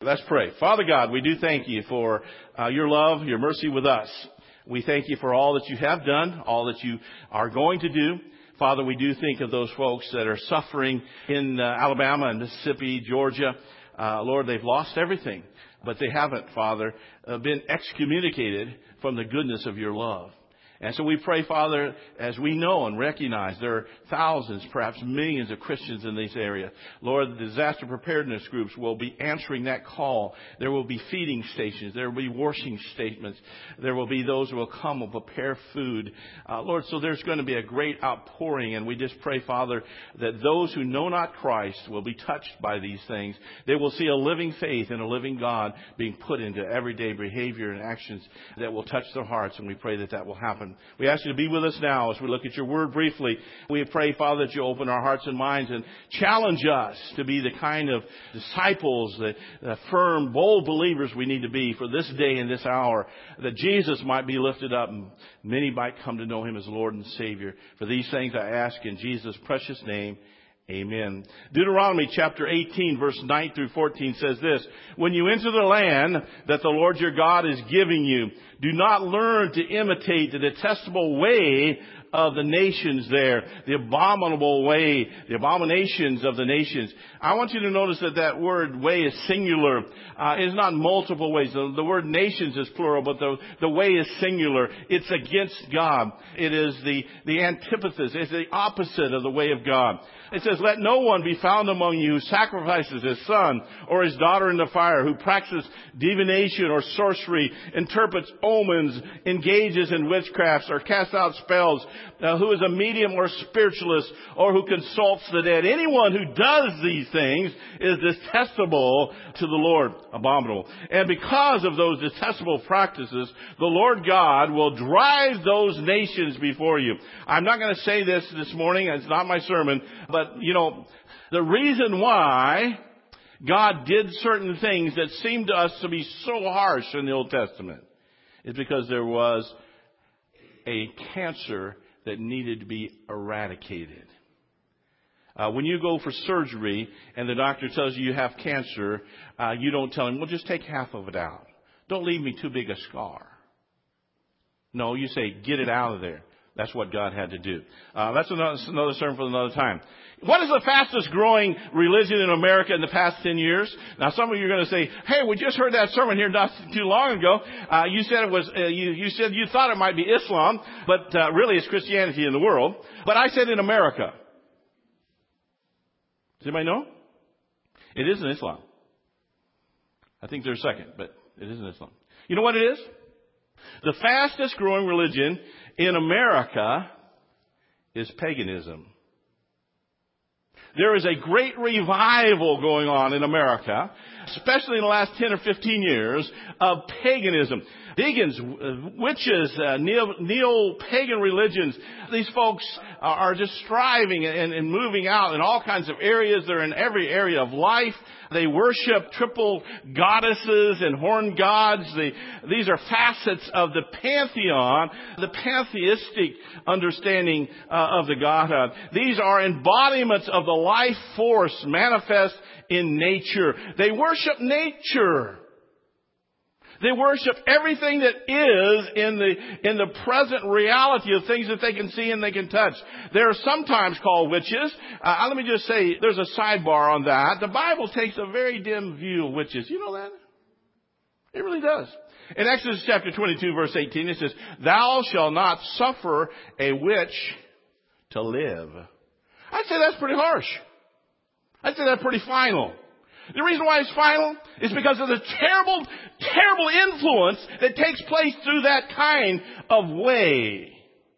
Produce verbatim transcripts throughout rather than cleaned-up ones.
Let's pray. Father God, we do thank you for uh, your love, your mercy with us. We thank you for all that you have done, all that you are going to do. Father, we do think of those folks that are suffering in uh, Alabama and Mississippi, Georgia. Uh, Lord, they've lost everything, but they haven't, Father, uh, been excommunicated from the goodness of your love. And so we pray, Father, as we know and recognize there are thousands, perhaps millions of Christians in this area. Lord, the disaster preparedness groups will be answering that call. There will be feeding stations. There will be washing statements. There will be those who will come and prepare food. Uh, Lord, so there's going to be a great outpouring. And we just pray, Father, that those who know not Christ will be touched by these things. They will see a living faith and a living God being put into everyday behavior and actions that will touch their hearts. And we pray that that will happen. We ask you to be with us now as we look at your word briefly. We pray, Father, that you open our hearts and minds and challenge us to be the kind of disciples, the, the firm, bold believers we need to be for this day and this hour, that Jesus might be lifted up and many might come to know him as Lord and Savior. For these things I ask in Jesus' precious name. Amen. Deuteronomy chapter eighteen, verse nine through fourteen says this: When you enter the land that the Lord your God is giving you, do not learn to imitate the detestable way of the nations there, the abominable way, the abominations of the nations. I want you to notice that that word way is singular. Uh, it's not multiple ways. The, the word nations is plural, but the, the way is singular. It's against God. It is the, the antithesis. It's the opposite of the way of God. It says, let no one be found among you who sacrifices his son or his daughter in the fire, who practices divination or sorcery, interprets omens, engages in witchcrafts, or casts out spells, uh, who is a medium or spiritualist, or who consults the dead. Anyone who does these things is detestable to the Lord, abominable. And because of those detestable practices, the Lord God will drive those nations before you. I'm not going to say this this morning. It's not my sermon. But, you know, the reason why God did certain things that seemed to us to be so harsh in the Old Testament is because there was a cancer that needed to be eradicated. Uh, when you go for surgery and the doctor tells you you have cancer, uh, you don't tell him, well, just take half of it out. Don't leave me too big a scar. No, you say, get it out of there. That's what God had to do. Uh, that's another, another sermon for another time. What is the fastest growing religion in America in the past ten years? Now, some of you are going to say, hey, we just heard that sermon here not too long ago. Uh, you said it was, uh, you, you said you thought it might be Islam, but uh, really it's Christianity in the world. But I said in America. Does anybody know? It isn't Islam. I think they're second, but it isn't Islam. You know what it is? The fastest growing religion in America is paganism. There is a great revival going on in America, especially in the last ten or fifteen years, of paganism. Pagans, witches, uh, neo, neo-pagan religions. These folks are just striving and, and moving out in all kinds of areas. They're in every area of life. They worship triple goddesses and horned gods. They, these are facets of the pantheon, the pantheistic understanding uh, of the Godhead. These are embodiments of the life force manifest in nature. They worship nature. They worship everything that is in the in the present reality of things that they can see and they can touch. They're sometimes called witches. Uh, let me just say, there's a sidebar on that. The Bible takes a very dim view of witches. You know that? It really does. In Exodus chapter twenty-two, verse eighteen, it says, thou shalt not suffer a witch to live. I'd say that's pretty harsh. I'd say that's pretty final. The reason why it's final is because of the terrible, terrible influence that takes place through that kind of way.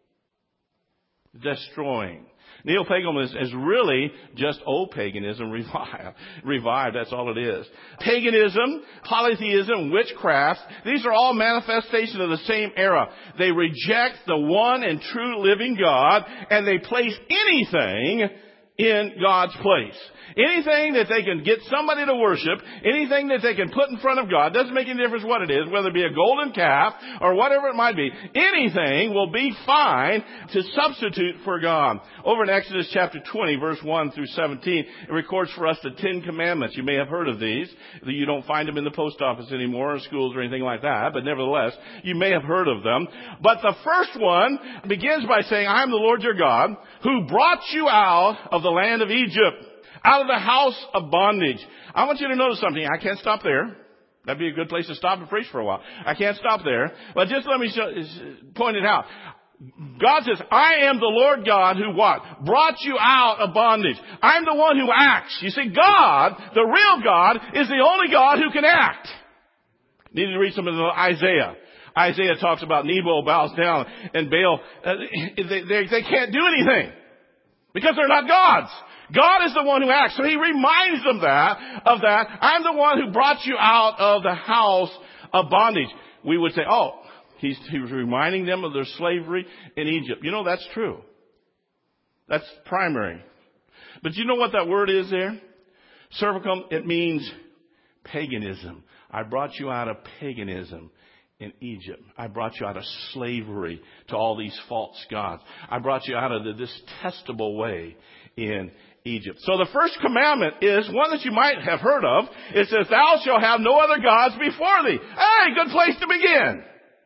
Destroying. Neo-paganism is really just old paganism revived. Revived, that's all it is. Paganism, polytheism, witchcraft, these are all manifestations of the same era. They reject the one and true living God, and they place anything in God's place. Anything that they can get somebody to worship, anything that they can put in front of God, doesn't make any difference what it is, whether it be a golden calf or whatever it might be. Anything will be fine to substitute for God. Over in Exodus chapter twenty, verse one through seventeen, it records for us the Ten Commandments. You may have heard of these. You don't find them in the post office anymore or schools or anything like that, but nevertheless, you may have heard of them. But the first one begins by saying, I am the Lord your God, who brought you out of the land of Egypt, out of the house of bondage. I want you to notice something. I can't stop there. That'd be a good place to stop and preach for a while. I can't stop there. But just let me show, point it out. God says, I am the Lord God who what? Brought you out of bondage. I'm the one who acts. You see, God, the real God, is the only God who can act. Need to read some of Isaiah. Isaiah talks about Nebo bows down and Baal. Uh, they, they, they can't do anything because they're not gods. God is the one who acts. So he reminds them that, of that. I'm the one who brought you out of the house of bondage. We would say, oh, he's, he was reminding them of their slavery in Egypt. You know, that's true. That's primary. But you know what that word is there? Cervicum, it means paganism. I brought you out of paganism in Egypt. I brought you out of slavery to all these false gods. I brought you out of the detestable way in Egypt. So the first commandment is one that you might have heard of. It says, thou shalt have no other gods before thee. Hey, good place to begin.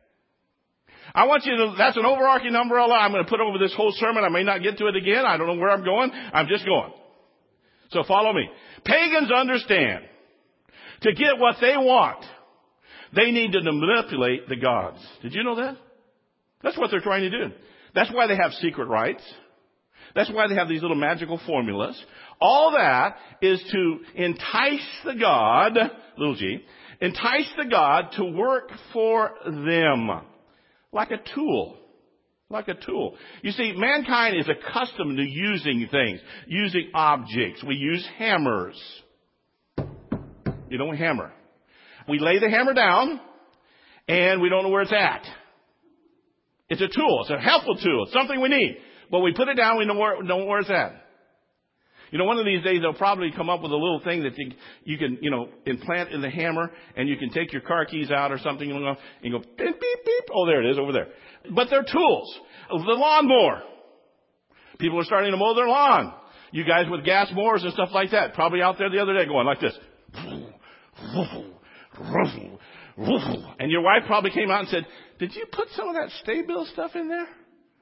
I want you to, that's an overarching umbrella. I'm going to put over this whole sermon. I may not get to it again. I don't know where I'm going. I'm just going. So follow me. Pagans understand to get what they want, they need to manipulate the gods. Did you know that? That's what they're trying to do. That's why they have secret rites. That's why they have these little magical formulas. All that is to entice the god, little g, entice the god to work for them. Like a tool. Like a tool. You see, mankind is accustomed to using things, using objects. We use hammers. You know, we hammer. We lay the hammer down, and we don't know where it's at. It's a tool. It's a helpful tool. It's something we need. But we put it down, we know where, know where it's at. You know, one of these days they'll probably come up with a little thing that you, you can, you know, implant in the hammer, and you can take your car keys out or something and go, and go beep, beep, beep. Oh, there it is, over there. But they're tools. The lawnmower. People are starting to mow their lawn. You guys with gas mowers and stuff like that, probably out there the other day going like this. And your wife probably came out and said, did you put some of that Stay-Bill stuff in there?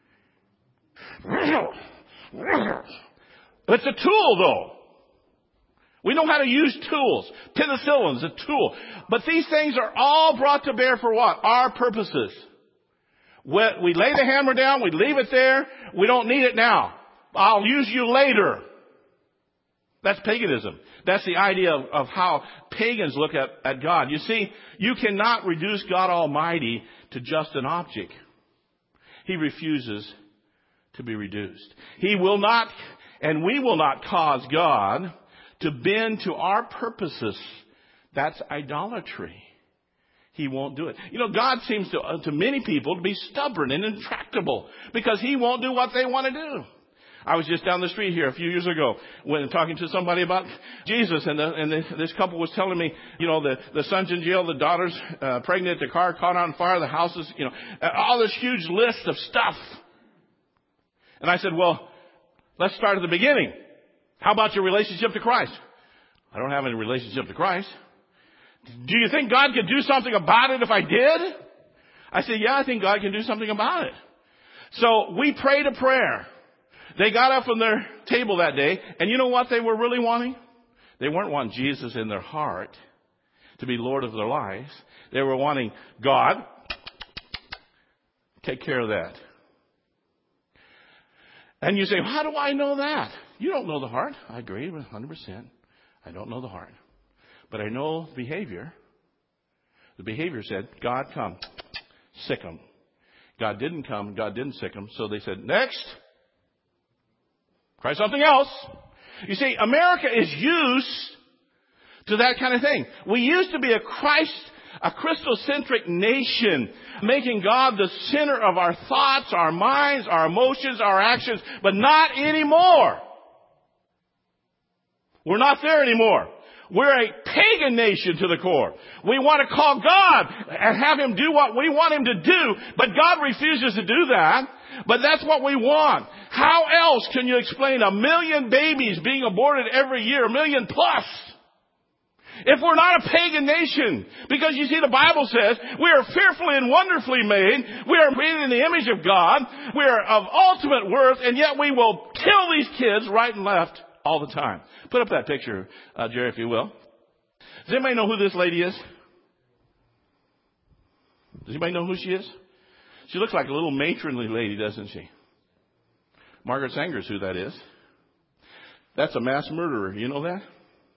It's a tool, though. We know how to use tools. Penicillin's a tool. But these things are all brought to bear for what? Our purposes. We lay the hammer down, we leave it there, we don't need it now. I'll use you later. That's paganism. That's the idea of, of how pagans look at, at God. You see, you cannot reduce God Almighty to just an object. He refuses to be reduced. He will not, and we will not cause God to bend to our purposes. That's idolatry. He won't do it. You know, God seems to, uh, to many people to be stubborn and intractable because He won't do what they want to do. I was just down the street here a few years ago when talking to somebody about Jesus, and, the, and the, this couple was telling me, you know, the, the son's in jail, the daughter's uh, pregnant, the car caught on fire, the house is, you know, all this huge list of stuff. And I said, well, let's start at the beginning. How about your relationship to Christ? I don't have any relationship to Christ. Do you think God could do something about it if I did? I said, yeah, I think God can do something about it. So we prayed a prayer. They got up from their table that day, and you know what they were really wanting? They weren't wanting Jesus in their heart to be Lord of their lives. They were wanting God, take care of that. And you say, how do I know that? You don't know the heart. I agree with one hundred percent. I don't know the heart. But I know behavior. The behavior said, God, come, sick them. God didn't come, God didn't sick them. So they said, next. Try something else. You see, America is used to that kind of thing. We used to be a Christ, a Christocentric nation, making God the center of our thoughts, our minds, our emotions, our actions, but not anymore. We're not there anymore. We're a pagan nation to the core. We want to call God and have Him do what we want Him to do, but God refuses to do that. But that's what we want. How else can you explain a million babies being aborted every year, a million plus, if we're not a pagan nation? Because you see, the Bible says we are fearfully and wonderfully made. We are made in the image of God. We are of ultimate worth, and yet we will kill these kids right and left all the time. Put up that picture, uh, Jerry, if you will. Does anybody know who this lady is? Does anybody know who she is? She looks like a little matronly lady, doesn't she? Margaret Sanger's who that is. That's a mass murderer. You know that?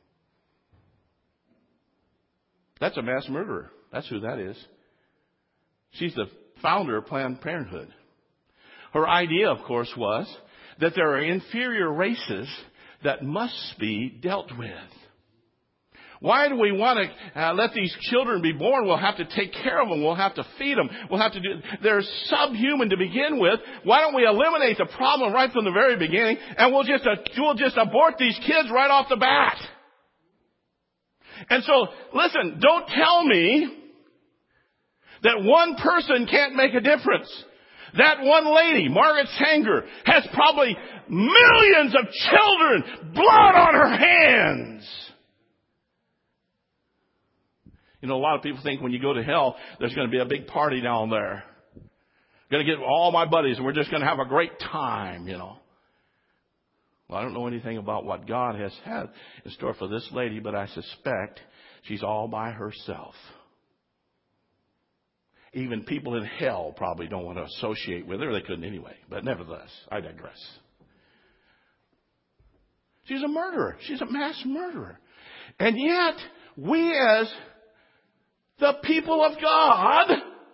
That's a mass murderer. That's who that is. She's the founder of Planned Parenthood. Her idea, of course, was that there are inferior races that must be dealt with. Why do we want to uh, let these children be born? We'll have to take care of them. We'll have to feed them. We'll have to do. They're subhuman to begin with. Why don't we eliminate the problem right from the very beginning, and we'll just uh, we'll just abort these kids right off the bat? And so, listen, don't tell me that one person can't make a difference. That one lady, Margaret Sanger, has probably millions of children, blood on her hands. You know, a lot of people think when you go to hell, there's going to be a big party down there. Going to get all my buddies and we're just going to have a great time, you know. Well, I don't know anything about what God has had in store for this lady, but I suspect she's all by herself. Even people in hell probably don't want to associate with her. They couldn't anyway. But nevertheless, I digress. She's a murderer. She's a mass murderer. And yet, we as the people of God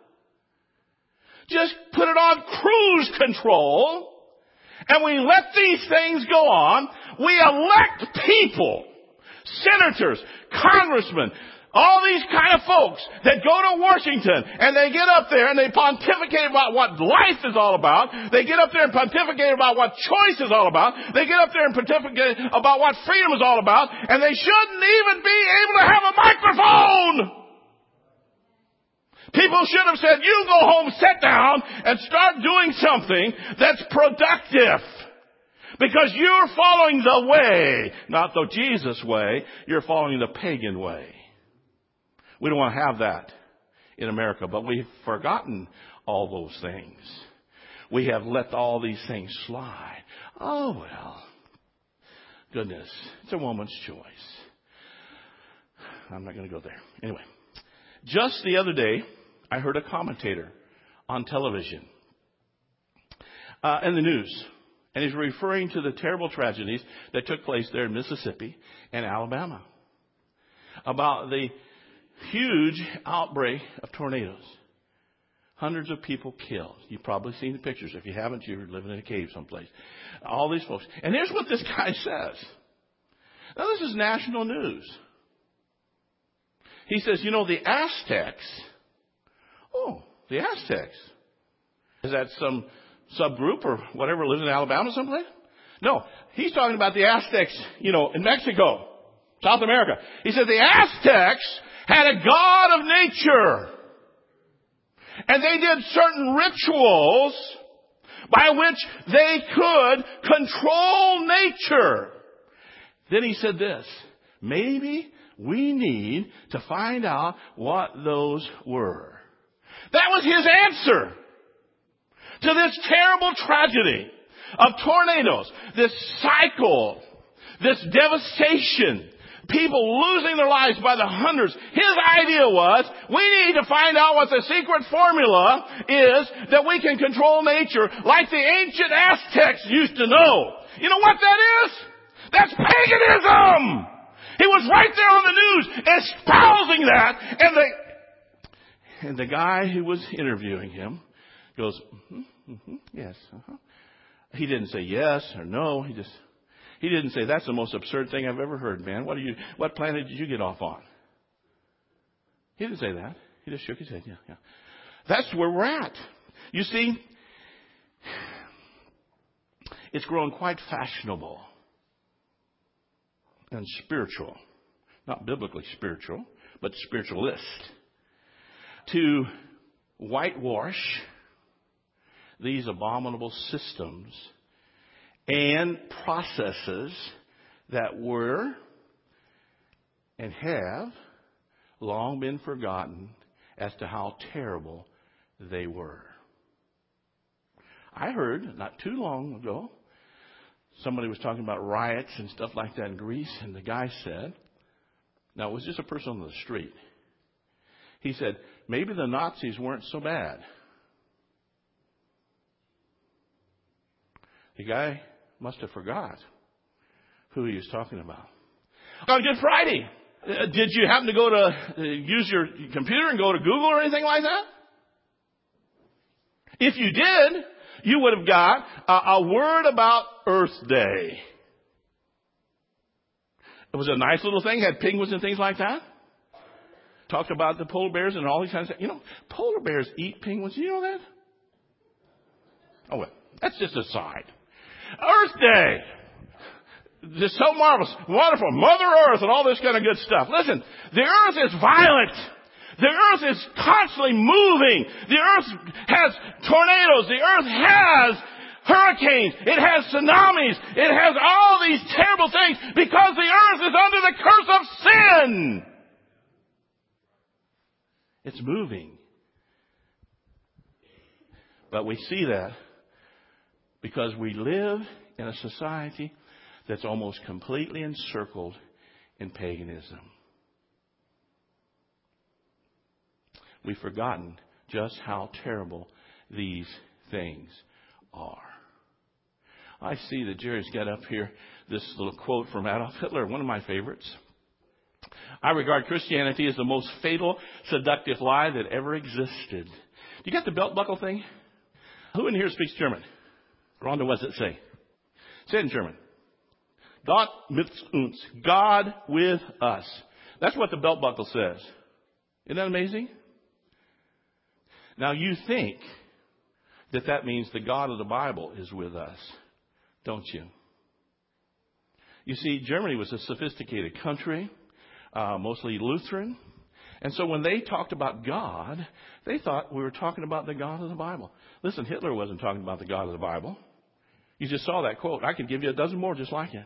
just put it on cruise control, and we let these things go on. We elect people, senators, congressmen, all these kind of folks that go to Washington and they get up there and they pontificate about what life is all about. They get up there and pontificate about what choice is all about. They get up there and pontificate about what freedom is all about. And they shouldn't even be able to have a microphone. People should have said, you go home, sit down, and start doing something that's productive. Because you're following the way, not the Jesus way. You're following the pagan way. We don't want to have that in America, but we've forgotten all those things. We have let all these things slide. Oh, well, goodness, it's a woman's choice. I'm not going to go there. Anyway, just the other day, I heard a commentator on television, uh, in the news, and he's referring to the terrible tragedies that took place there in Mississippi and Alabama about the huge outbreak of tornadoes. Hundreds of people killed. You've probably seen the pictures. If you haven't, you're living in a cave someplace. All these folks. And here's what this guy says. Now, this is national news. He says, you know, the Aztecs. Oh, the Aztecs. Is that some subgroup or whatever lives in Alabama someplace? No, he's talking about the Aztecs, you know, in Mexico, South America. He said the Aztecs had a god of nature. And they did certain rituals by which they could control nature. Then he said this, maybe we need to find out what those were. That was his answer to this terrible tragedy of tornadoes, this cycle, this devastation, people losing their lives by the hundreds. His idea was, we need to find out what the secret formula is that we can control nature like the ancient Aztecs used to know. You know what that is? That's paganism! He was right there on the news espousing that, and the, and the guy who was interviewing him goes, mm-hmm, mm-hmm, yes, uh-huh. He didn't say yes or no, he just... He didn't say, that's the most absurd thing I've ever heard, man. What are you, what planet did you get off on? He didn't say that. He just shook his head. Yeah, yeah. That's where we're at. You see, it's grown quite fashionable and spiritual, not biblically spiritual, but spiritualist, to whitewash these abominable systems and processes that were and have long been forgotten as to how terrible they were. I heard not too long ago, somebody was talking about riots and stuff like that in Greece, and the guy said, now it was just a person on the street. He said, maybe the Nazis weren't so bad. The guy must have forgot who he was talking about. On Good Friday, uh, did you happen to go to uh, use your computer and go to Google or anything like that? If you did, you would have got a, a word about Earth Day. It was a nice little thing, had penguins and things like that. Talked about the polar bears and all these kinds of things. You know, polar bears eat penguins. You know that? Oh, well, that's just a side. Earth Day. Just so marvelous, wonderful. Mother Earth and all this kind of good stuff. Listen, the earth is violent. The earth is constantly moving. The earth has tornadoes. The earth has hurricanes. It has tsunamis. It has all these terrible things because the earth is under the curse of sin. It's moving. But we see that because we live in a society that's almost completely encircled in paganism. We've forgotten just how terrible these things are. I see that Jerry's got up here this little quote from Adolf Hitler, one of my favorites. I regard Christianity as the most fatal, seductive lie that ever existed. You got the belt buckle thing? Who in here speaks German? Rhonda, what does it say? Say it in German. Gott mit uns. God with us. That's what the belt buckle says. Isn't that amazing? Now you think that that means the God of the Bible is with us, don't you? You see, Germany was a sophisticated country, uh, mostly Lutheran. And so when they talked about God, they thought we were talking about the God of the Bible. Listen, Hitler wasn't talking about the God of the Bible. You just saw that quote. I could give you a dozen more just like it.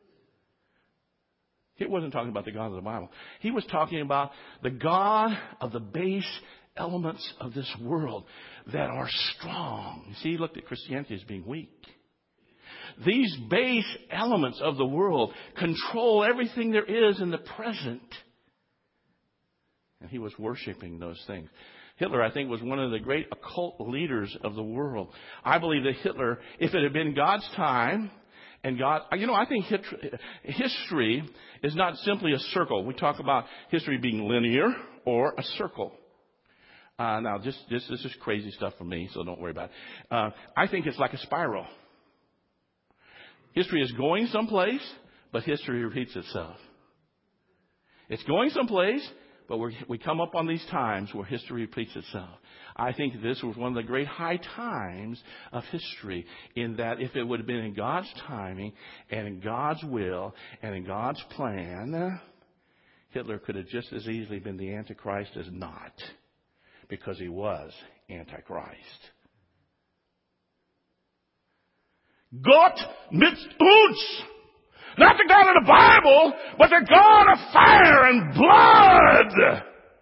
He wasn't talking about the God of the Bible. He was talking about the God of the base elements of this world that are strong. You see, he looked at Christianity as being weak. These base elements of the world control everything there is in the present. And he was worshiping those things. Hitler, I think, was one of the great occult leaders of the world. I believe that Hitler, if it had been God's time, and God, you know, I think history is not simply a circle. We talk about history being linear or a circle. Uh, now, just, just this is crazy stuff for me, so don't worry about it. Uh, I think it's like a spiral. History is going someplace, but history repeats itself. It's going someplace, but we're, we come up on these times where history repeats itself. I think this was one of the great high times of history, in that if it would have been in God's timing and in God's will and in God's plan, Hitler could have just as easily been the Antichrist as not, because he was Antichrist. Gott mit uns! Not the God of the Bible, but the God of fire and blood.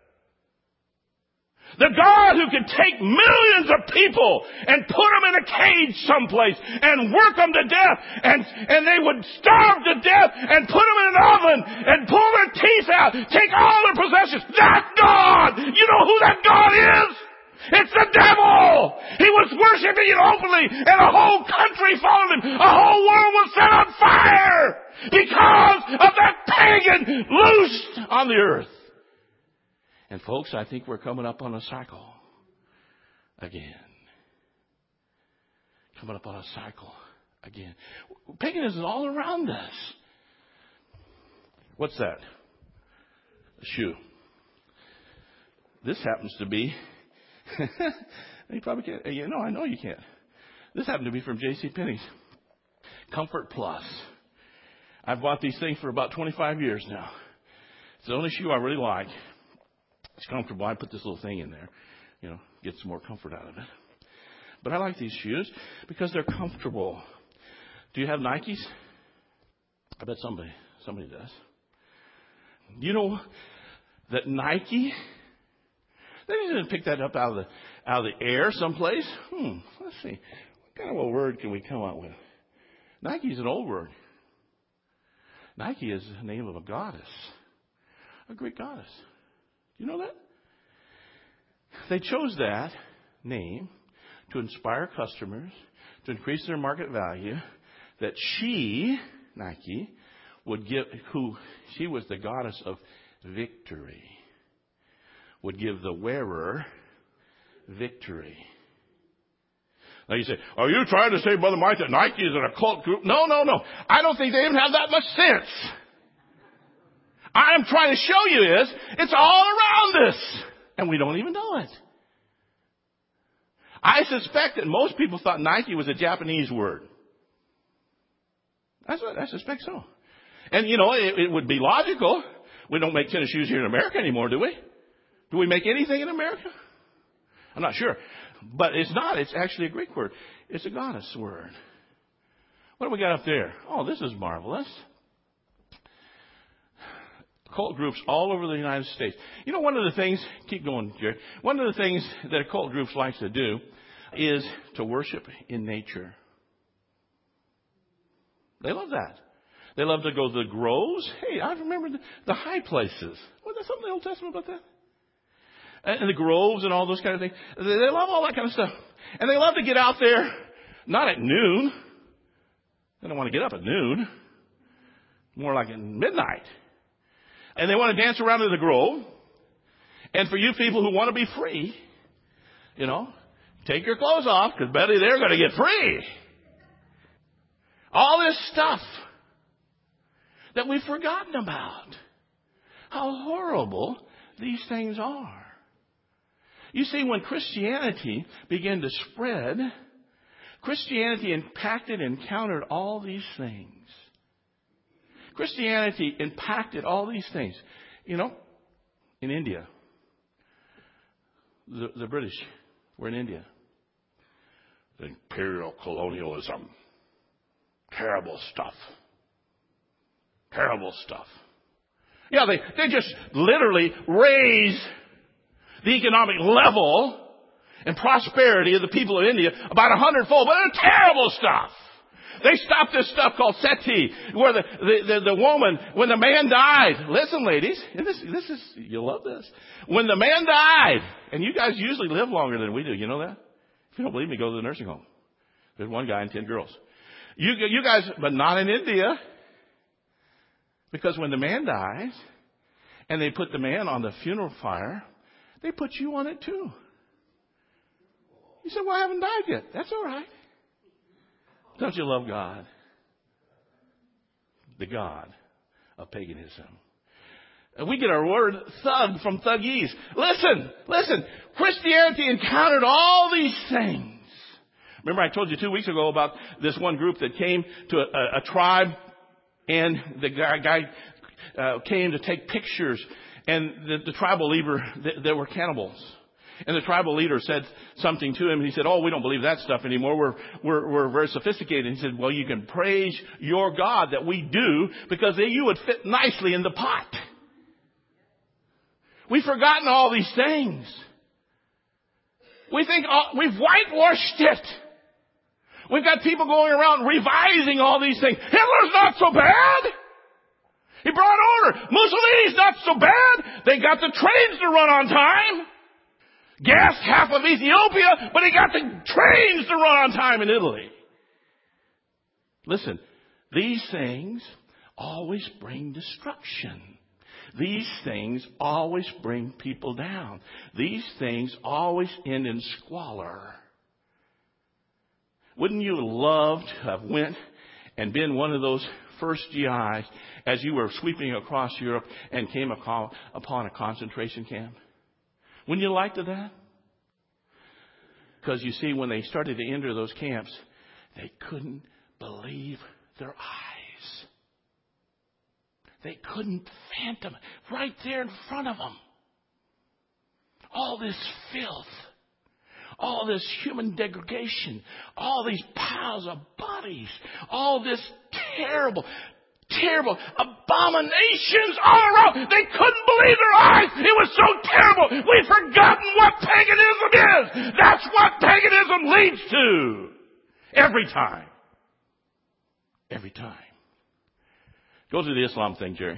The God who could take millions of people and put them in a cage someplace and work them to death, and, and they would starve to death and put them in an oven and pull their teeth out, take all their possessions. That's God! You know who that God is? It's the devil! He was worshiping it openly, and a whole country followed him. A whole world was set on fire because of that pagan loosed on the earth. And folks, I think we're coming up on a cycle again. Coming up on a cycle again. Paganism is all around us. What's that? A shoe. This happens to be you probably can't. You know, I know you can't. This happened to be from JCPenney's. Comfort Plus. I've bought these things for about twenty-five years now. It's the only shoe I really like. It's comfortable. I put this little thing in there, you know, get some more comfort out of it. But I like these shoes because they're comfortable. Do you have Nikes? I bet somebody, somebody does. You know that Nike, they didn't pick that up out of the, out of the air someplace. Hmm, let's see. What kind of a word can we come up with? Nike is an old word. Nike is the name of a goddess, a Greek goddess. Do you know that? They chose that name to inspire customers, to increase their market value, that she, Nike, would give, who, she was the goddess of victory, would give the wearer victory. Now you say, are you trying to say, Brother Mike, that Nike is an occult group? No, no, no. I don't think they even have that much sense. I'm trying to show you is, it's all around us, and we don't even know it. I suspect that most people thought Nike was a Japanese word. That's what I suspect so. And, you know, it, it would be logical. We don't make tennis shoes here in America anymore, do we? Do we make anything in America? I'm not sure. But it's not. It's actually a Greek word. It's a goddess word. What do we got up there? Oh, this is marvelous. Occult groups all over the United States. You know, one of the things, keep going, Jerry. One of the things that occult groups like to do is to worship in nature. They love that. They love to go to the groves. Hey, I remember the, the high places. Was there something in the Old Testament about that? And, and the groves and all those kind of things. They, they love all that kind of stuff. And they love to get out there, not at noon. They don't want to get up at noon. More like at midnight. And they want to dance around in the grove. And for you people who want to be free, you know, take your clothes off because Betty, they're going to get free. All this stuff that we've forgotten about. How horrible these things are. You see, when Christianity began to spread, Christianity impacted and countered all these things. Christianity impacted all these things. You know, in India, the, the British were in India. The imperial colonialism. Terrible stuff. Terrible stuff. Yeah, they, they just literally raised the economic level and prosperity of the people of India about a hundredfold. But they're terrible stuff. They stopped this stuff called sati, where the, the, the, the woman, when the man died, listen ladies, and this, this is, you'll love this. When the man died, and you guys usually live longer than we do, you know that? If you don't believe me, go to the nursing home. There's one guy and ten girls. You, you guys, but not in India. Because when the man dies, and they put the man on the funeral fire, they put you on it too. You said, well, I haven't died yet. That's all right. Don't you love God? The God of paganism. And we get our word thug from Thuggees. Listen, listen. Christianity encountered all these things. Remember I told you two weeks ago about this one group that came to a, a, a tribe, and the guy, guy uh, came to take pictures, and the, the tribal leader, they, they were cannibals. And the tribal leader said something to him. He said, oh, we don't believe that stuff anymore. We're, we're, we're very sophisticated. He said, well, you can praise your God that we do, because then you would fit nicely in the pot. We've forgotten all these things. We think all, we've whitewashed it. We've got people going around revising all these things. Hitler's not so bad. He brought order. Mussolini's not so bad. They got the trains to run on time. Gassed half of Ethiopia, but he got the trains to run on time in Italy. Listen, these things always bring destruction. These things always bring people down. These things always end in squalor. Wouldn't you love to have went and been one of those first G Is as you were sweeping across Europe and came upon a concentration camp? Wouldn't you like to that? Because you see, when they started to enter those camps, they couldn't believe their eyes. They couldn't fathom it. Right there in front of them. All this filth. All this human degradation. All these piles of bodies. All this terrible, terrible abominations all around. They couldn't believe their eyes. It was so terrible. We've forgotten what paganism is. That's what paganism leads to. Every time. Every time. Go to the Islam thing, Jerry.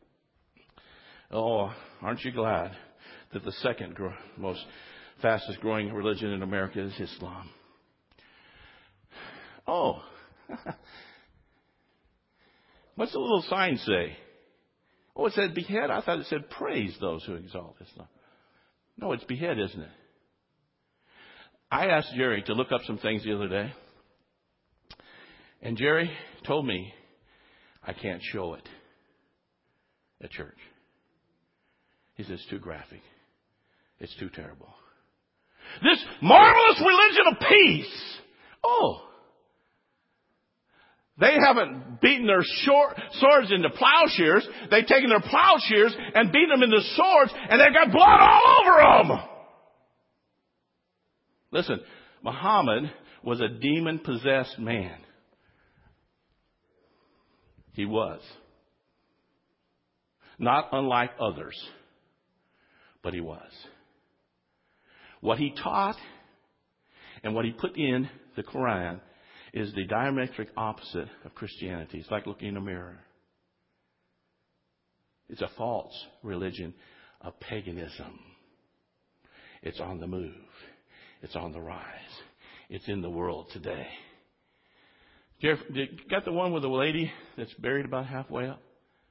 Oh, aren't you glad that the second gro- most fastest growing religion in America is Islam? Oh. What's the little sign say? Oh, it said behead. I thought it said praise those who exalt Islam. No, it's behead, isn't it? I asked Jerry to look up some things the other day. And Jerry told me I can't show it at church. He says it's too graphic. It's too terrible. This marvelous religion of peace. Oh. They haven't beaten their short swords into plowshares. They've taken their plowshares and beaten them into swords, and they've got blood all over them. Listen, Muhammad was a demon-possessed man. He was. Not unlike others, but he was. What he taught and what he put in the Quran is the diametric opposite of Christianity. It's like looking in a mirror. It's a false religion of paganism. It's on the move. It's on the rise. It's in the world today. Jeff, you got the one with the lady that's buried about halfway up?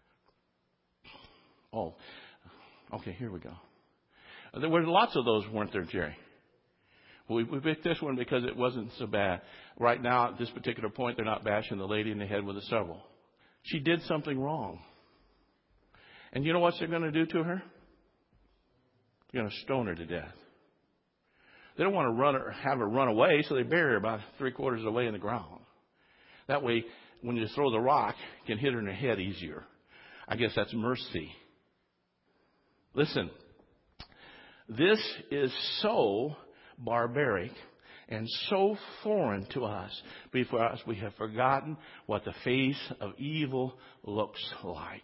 Oh, okay, here we go. There were lots of those, weren't there, Jerry? We, we picked this one because it wasn't so bad. Right now, at this particular point, they're not bashing the lady in the head with a shovel. She did something wrong. And you know what they're going to do to her? They're going to stone her to death. They don't want to run her, have her run away, so they bury her about three quarters of the way in the ground. That way, when you throw the rock, you can hit her in the head easier. I guess that's mercy. Listen, this is so barbaric and so foreign to us because we have forgotten what the face of evil looks like.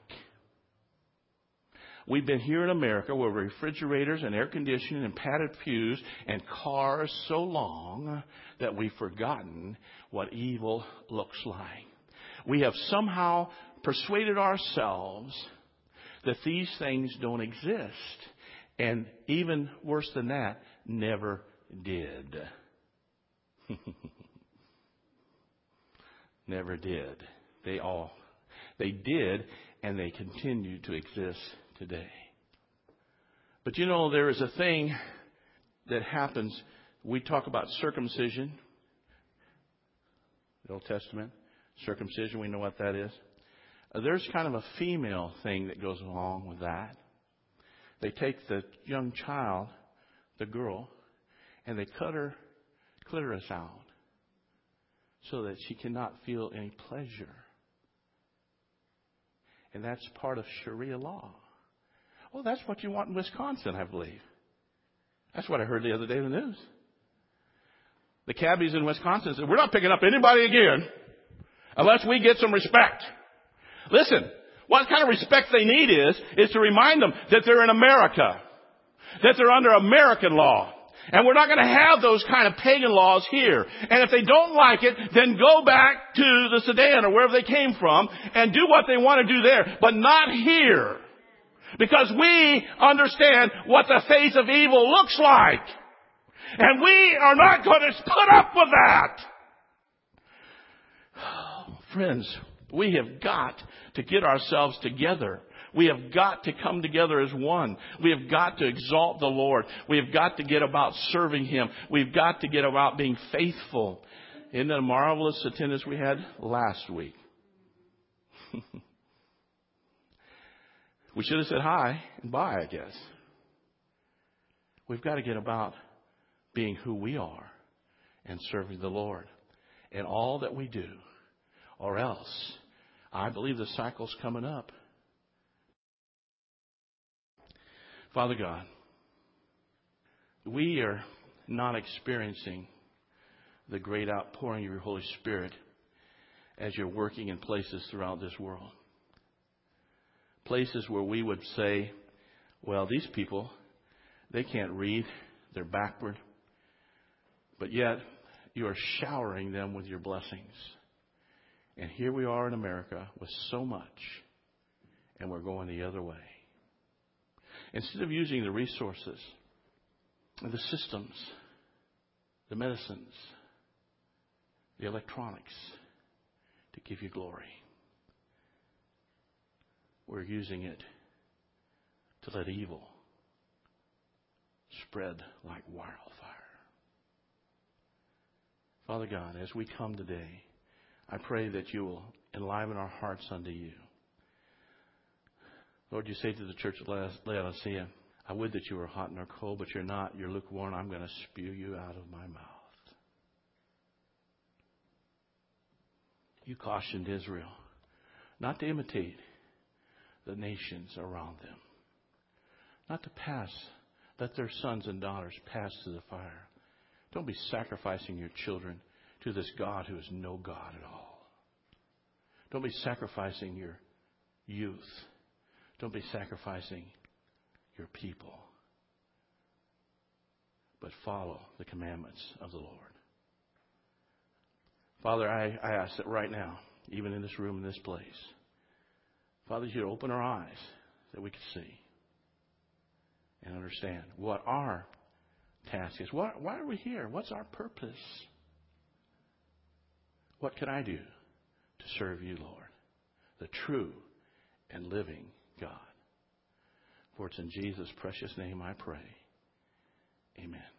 We've been here in America where refrigerators and air conditioning and padded pews and cars so long that we've forgotten what evil looks like. We have somehow persuaded ourselves that these things don't exist. And even worse than that, never did. Never did. They all, they did, and they continue to exist today. But you know, there is a thing that happens. We talk about circumcision. The Old Testament. Circumcision, we know what that is. Uh, there's kind of a female thing that goes along with that. They take the young child, the girl, and they cut her clitoris out so that she cannot feel any pleasure. And that's part of Sharia law. Well, that's what you want in Wisconsin, I believe. That's what I heard the other day in the news. The cabbies in Wisconsin said, we're not picking up anybody again unless we get some respect. Listen, what kind of respect they need is, is to remind them that they're in America, that they're under American law. And we're not going to have those kind of pagan laws here. And if they don't like it, then go back to the Sudan or wherever they came from and do what they want to do there, but not here. Because we understand what the face of evil looks like. And we are not going to put up with that. Oh, friends, we have got to get ourselves together. We have got to come together as one. We have got to exalt the Lord. We have got to get about serving Him. We've got to get about being faithful. Isn't that a marvelous attendance we had last week? We should have said hi and bye, I guess. We've got to get about being who we are and serving the Lord in all that we do. Or else, I believe the cycle's coming up. Father God, we are not experiencing the great outpouring of your Holy Spirit as you're working in places throughout this world. Places where we would say, well, these people, they can't read, they're backward, but yet you are showering them with your blessings. And here we are in America with so much, and we're going the other way. Instead of using the resources, the systems, the medicines, the electronics to give you glory, we're using it to let evil spread like wildfire. Father God, as we come today, I pray that you will enliven our hearts unto you. Lord, you say to the church of Laodicea, I would that you were hot nor cold, but you're not. You're lukewarm. I'm going to spew you out of my mouth. You cautioned Israel not to imitate the nations around them, not to pass, let their sons and daughters pass through the fire. Don't be sacrificing your children to this God who is no God at all. Don't be sacrificing your youth. Don't be sacrificing your people. But follow the commandments of the Lord. Father, I, I ask that right now, even in this room, in this place, Father, you'd open our eyes that we could see and understand what our task is. Why, why are we here? What's our purpose? What can I do to serve you, Lord, the true and living God? For it's in Jesus' precious name I pray. Amen.